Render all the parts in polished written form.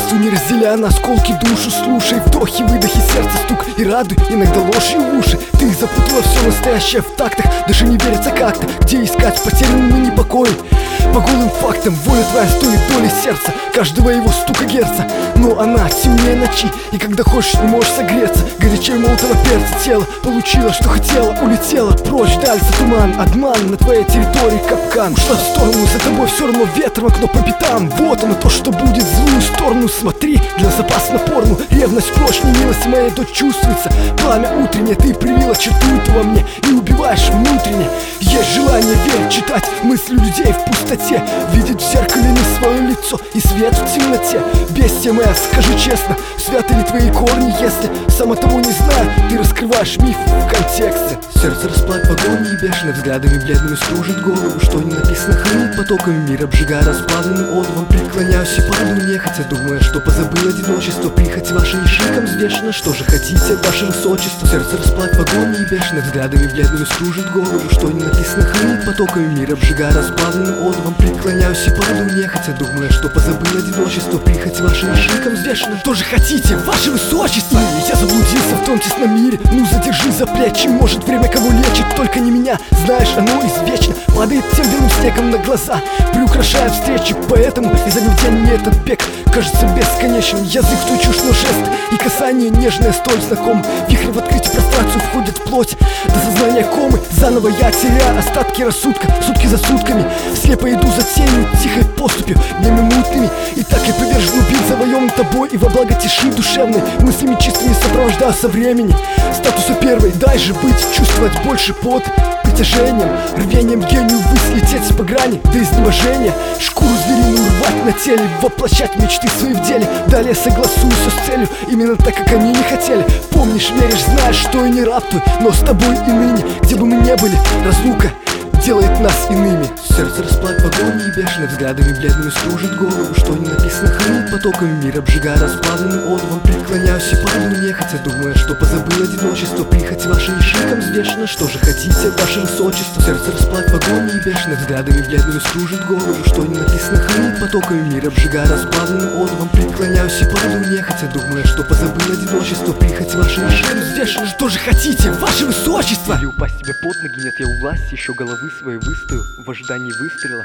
чувства не разделяя на осколки душу. Слушай вдохи, выдохи, сердце стук и радуй иногда ложью в уши. Ты запутала все настоящее в тактах, даже не верится как-то. Где искать потерянный непокой? По голым фактам воля твоя стоит доли сердца, каждого его стука герца. Но она темнее ночи, и когда хочешь не можешь согреться. Горячее молотого перца тело получила, что хотела, улетела прочь, дальше туман, обман, на твоей территории капкан. Ушла в сторону, за тобой все равно ветром окно по пятам. Вот оно то, что будет, в злую сторону смотри, для запаса на порну. Ревность прочь, не милость моя дочь чувствуется. Пламя утреннее, ты привила черту эту во мне и убиваешь внутренне. Есть желание верить, читать мысли людей в пустоте, видеть в зеркале не свое лицо и свет в темноте. Бестия моя, скажи честно, святы ли твои корни, если, сама того не зная, ты раскрываешь миф в контексте. Сердце расплат в агонии, бешеными взглядами бледными стужит голову. Что не написано, хранит потоками мир, обжигая расплавленным оловом. Преклоняюсь и падаю нехотя, думая, что позабыл одиночество. Прихоть ваша не шиком взвешена, что же хотите, ваше высочество? Сердце расплат в агонии, бешеными взглядами бледными стужит голову. Что не написано, хранит потоками мир, обжигая расплавленным оловом. Преклоняюсь и падаю нехотя, думая, что позабыл одиночество. Прихоть ваша не шиком взвешена, что же хотите, ваше высочество? Я заблудился в том тесном мире, ну задержи за плечи, может время кого лечит, только не меня. Знаешь, оно извечно падает тем белым снегом на глаза, приукрашая встречи. Поэтому изо дня в день мне этот бег кажется бесконечным. Язык в ту чушь, но жест и касание нежное столь знаком. Вихрь в открытие пространцию входит вплоть до сознания комы. Заново я теряю остатки рассудка, сутки за сутками. Слепо иду за тенью, тихой поступью, днями мутными. И так я повержен, убит, завоеван тобой, и во благо тиши душевной мыслями чистыми сопровождаю со времени. Статуса первой, дай же быть, чувствовать больше под притяжением, рвением гению выслететь по грани до изнеможения. Шкуру звериную рвать на теле, воплощать мечты свои в деле. Далее согласуюсь с целью, именно так, как они не хотели. Помнишь, веришь, знаешь, что и не раб твой, но с тобой и ныне, где бы мы не были, разлука делает нас иными. Сердце расплат в агонии, бешеными взглядами бледными стужит голову. Что не написано, хранит потоками мир, обжигая расплавленным оловом. Преклоняюсь и падаю нехотя, думая, что позабыл одиночество. Прихоть ваша не шиком взвешена, что же хотите, ваше высочество? Сердце расплат в агонии, бешеными взглядами бледными стужит голову. Что не написано, хранит потоками мир, обжигая расплавленным оловом. Преклоняюсь и падаю нехотя, думая, что позабыл одиночество. Прихоть ваша не шиком взвешена, что же хотите, ваше высочество? Или упасть тебе под ноги, нет я у власти, еще головы своей выстою в ожидании выстрела.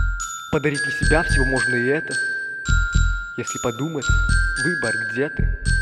Подарить для себя всего можно и это. Если подумать, выбор где ты?